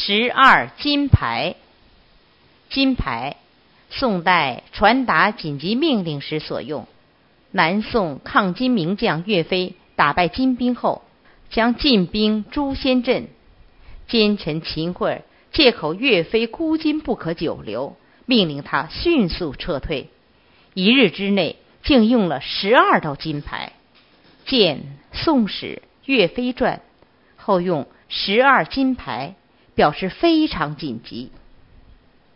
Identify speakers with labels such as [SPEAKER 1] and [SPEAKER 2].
[SPEAKER 1] 12金牌。金牌，宋代传达紧急命令时所用。南宋抗金名将岳飞打败金兵后，将晋兵诛仙阵。奸臣秦桧借口岳飞孤军不可久留，命令他迅速撤退。1日之内，竟用了12道金牌。见《宋史·岳飞传》，后用12金牌，表示非常紧急。